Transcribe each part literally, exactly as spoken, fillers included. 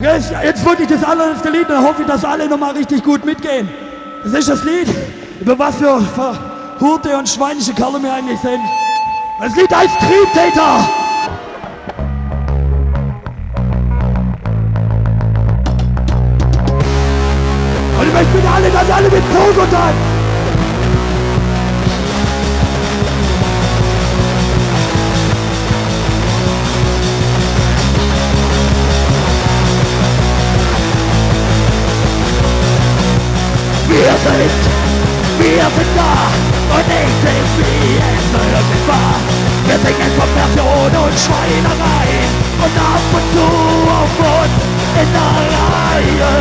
Jetzt, jetzt wirklich das allerletzte Lied, dann hoffe ich, dass alle nochmal richtig gut mitgehen. Das ist das Lied, über was für verhurte und schweinische Kerle wir eigentlich sind. Das Lied heißt Triebtäter. Und ich möchte bitte alle, dass alle mit Pogo tanzen. Wir sind, wir sind da und nichts ist wie es möglich war. Wir singen von Version und Schweinerei und ab und zu auf uns in der Reihe.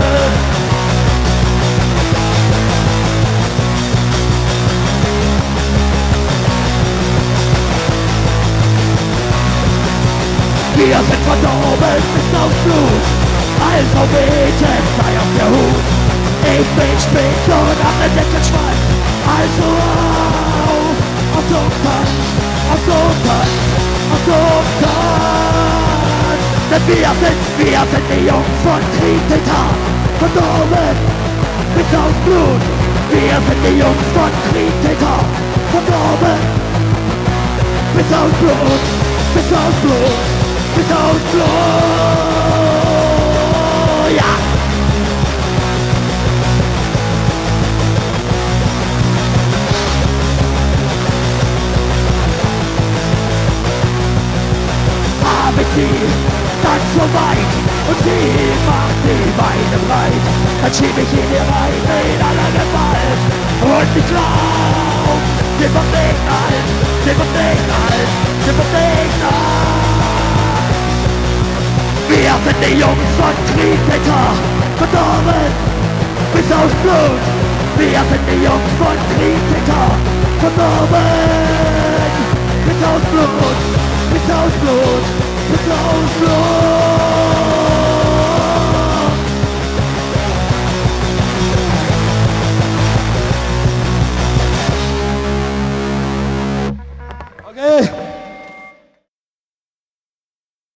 Wir sind verdorben bis aufs Blut, also bitte sei auf der Hut. Ich bin spitz und hab ne Deckel schwarz, also auf, auf zum Tanz, auf zum Tanz, auf zum Tanz. Denn wir sind, wir sind die Jungs von Triebtäter, verdorben bis aufs Blut. Wir sind die Jungs von Triebtäter, verdorben bis aufs Blut, bis aufs Blut, bis aufs Blut, ja! Sie dann so weit und sie macht die Beine breit. Dann schieb ich in ihr rein in aller Gewalt und ich glaub, sie wird nicht alt, sie wird nicht alt, sie wird nicht alt. Wir sind die Jungs von Triebtäter, verdorben bis aufs Blut. Wir sind die Jungs von Triebtäter, verdorben bis aufs Blut, bis aufs Blut. It's all slow.